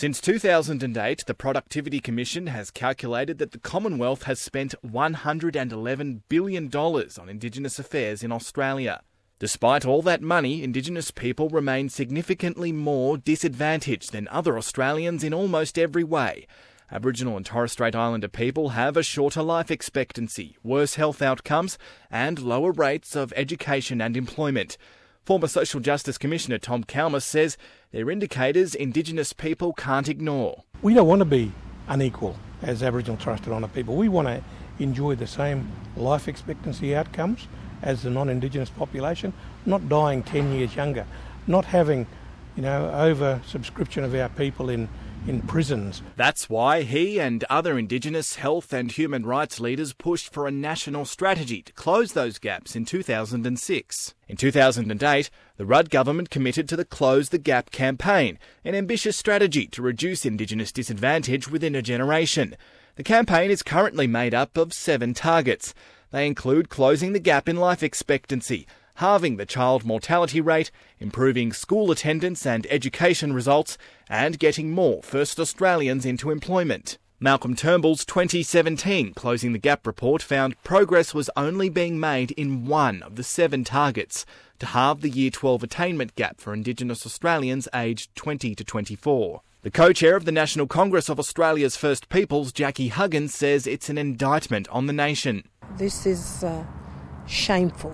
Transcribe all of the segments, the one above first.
Since 2008, the Productivity Commission has calculated that the Commonwealth has spent $111 billion on Indigenous affairs in Australia. Despite all that money, Indigenous people remain significantly more disadvantaged than other Australians in almost every way. Aboriginal and Torres Strait Islander people have a shorter life expectancy, worse health outcomes, and lower rates of education and employment. Former Social Justice Commissioner Tom Chalmers says they're indicators Indigenous people can't ignore. We don't want to be unequal as Aboriginal and Torres Strait Islander people. We want to enjoy the same life expectancy outcomes as the non-Indigenous population, not dying 10 years younger, not having, over-subscription of our people in prisons. That's why he and other Indigenous health and human rights leaders pushed for a national strategy to close those gaps in 2006. In 2008, the Rudd government committed to the Close the Gap campaign, an ambitious strategy to reduce Indigenous disadvantage within a generation. The campaign is currently made up of 7 targets. They include closing the gap in life expectancy, halving the child mortality rate, improving school attendance and education results, and getting more First Australians into employment. Malcolm Turnbull's 2017 Closing the Gap report found progress was only being made in one of the 7 targets, to halve the Year 12 attainment gap for Indigenous Australians aged 20 to 24. The co-chair of the National Congress of Australia's First Peoples, Jackie Huggins, says it's an indictment on the nation. This is shameful.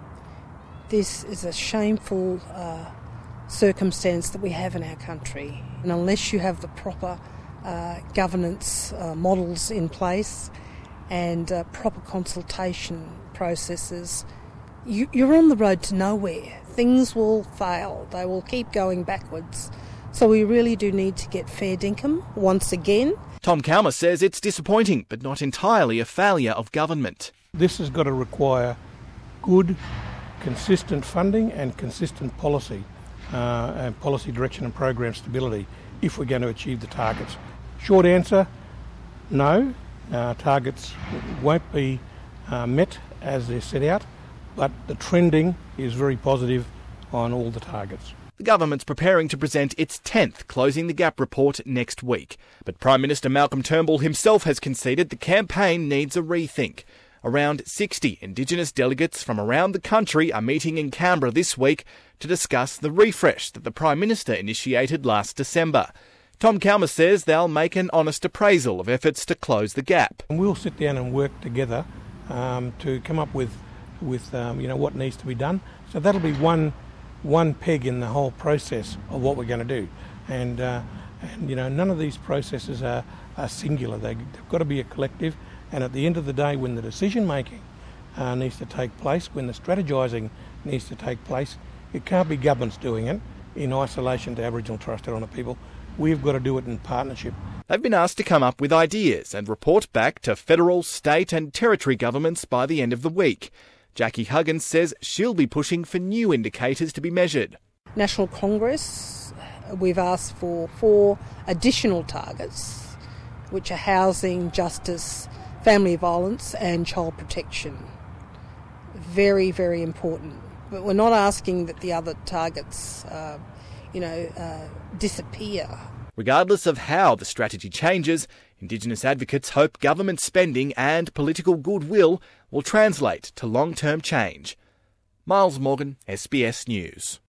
This is a shameful circumstance that we have in our country. And unless you have the proper governance models in place and proper consultation processes, you're on the road to nowhere. Things will fail. They will keep going backwards. So we really do need to get fair dinkum once again. Tom Chalmers says it's disappointing, but not entirely a failure of government. This has got to require good, consistent funding and consistent policy and policy direction and program stability if we're going to achieve the targets. Short answer, no. Targets won't be met as they're set out, but the trending is very positive on all the targets. The government's preparing to present its 10th Closing the Gap report next week. But Prime Minister Malcolm Turnbull himself has conceded the campaign needs a rethink. Around 60 Indigenous delegates from around the country are meeting in Canberra this week to discuss the refresh that the Prime Minister initiated last December. Tom Chalmers says they'll make an honest appraisal of efforts to close the gap. And we'll sit down and work together to come up with what needs to be done. So that'll be one peg in the whole process of what we're going to do. And none of these processes are singular. They've got to be a collective. And at the end of the day, when the decision-making needs to take place, when the strategising needs to take place, it can't be governments doing it in isolation to Aboriginal and Torres Strait Islander people. We've got to do it in partnership. They've been asked to come up with ideas and report back to federal, state and territory governments by the end of the week. Jackie Huggins says she'll be pushing for new indicators to be measured. National Congress, we've asked for 4 additional targets, which are housing, justice, family violence and child protection. Very, very important. But we're not asking that the other targets, disappear. Regardless of how the strategy changes, Indigenous advocates hope government spending and political goodwill will translate to long-term change. Miles Morgan, SBS News.